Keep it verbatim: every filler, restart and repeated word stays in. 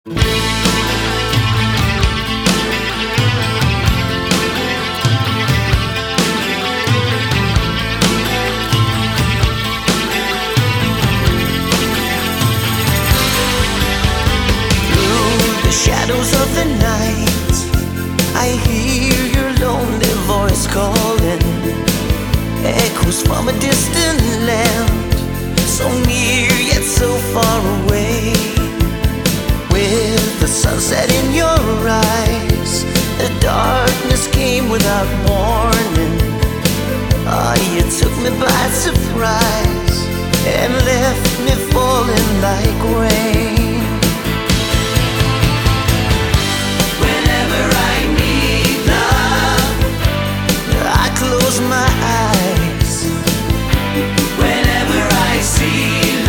Shadows of the night, I hear your lonely voice calling. Echoes from a distant land, so near yet so far away. With the sunset in your eyes, the darkness came without warning. Ah, you took me by surprise and left me falling like rain.